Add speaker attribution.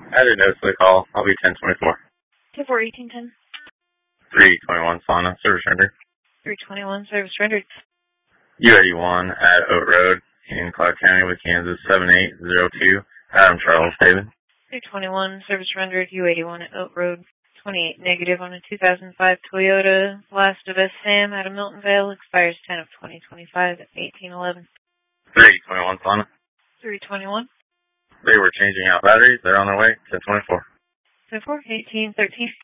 Speaker 1: I didn't notice the call. I'll be 1024.
Speaker 2: 241810.
Speaker 1: 321 Solana, service rendered.
Speaker 2: 321, service rendered.
Speaker 1: U81 at Oat Road in Clark County with Kansas 7802. Adam Charles David.
Speaker 2: 321, service rendered. U81 at Oat Road. 28 negative on a 2005 Toyota Last of Us Sam out of Milton Vale. Expires 10 of 2025 at 1811.
Speaker 1: 321 Solana.
Speaker 2: 321.
Speaker 1: They were changing out batteries. They're on their way. 1024.
Speaker 2: 10-4, 1813.